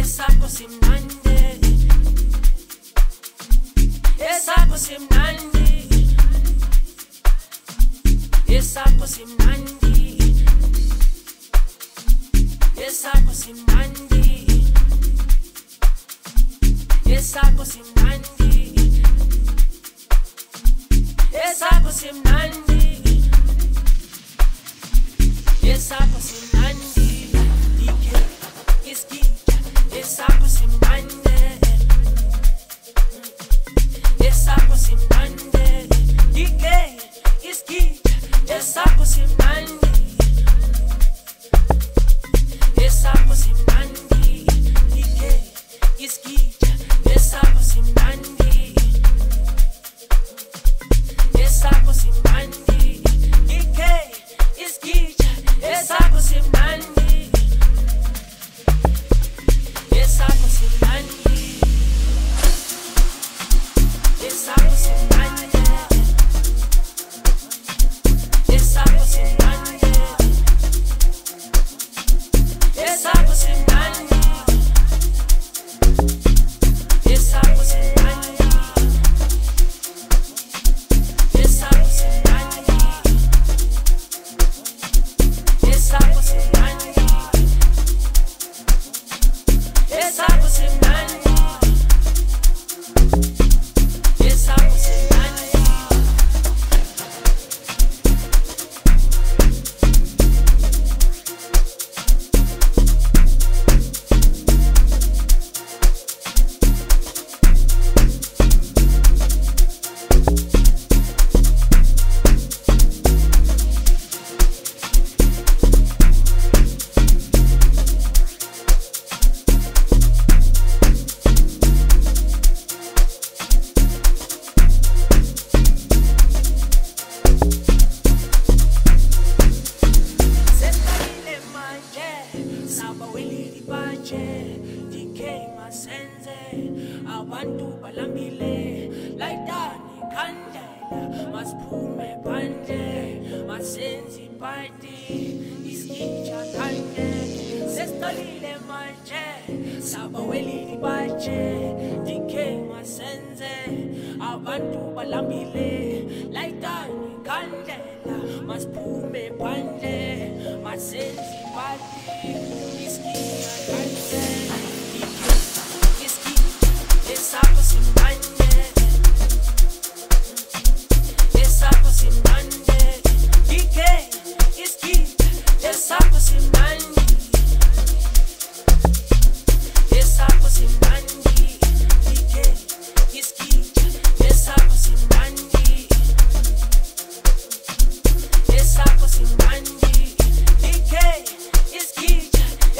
esakho simnandi, esakho simnandi, esakho simnandi, esakho simnandi, esakho simnandi, esakho simnandi, esakho simnandi, dike iskija, esakho simnandi, esakho simnandi, dike iskija, esakho simnandi, esakho simnandi, dike iskija, esakho simnandi, esakho simnandi, dike iskija, esakho simnandi, esakho simnandi, esakho simnandi, esakho simnandi, esakho simnandi, esakho simnandi, esakho simnandi, esakho simnandi, esakho simnandi, esakho simnandi. Sesibuyile manje, sabawelile ibanje, DK masenze, abantu balambile, layitani ikhandlela, masiphume phandle, masenze ipati, iskija khandle. Sesibuyile manje, sabawelile ibanje, DK masenze, abantu balambile, layitani ikhandlela, masiphume phandle, masenze ipati, iskija khandle. Esakho simnandi, esakho simnandi, DK iskija, esakho simnandi, esakho simnandi, DK iskija, esakho simnandi, esakho simnandi, DK iskija,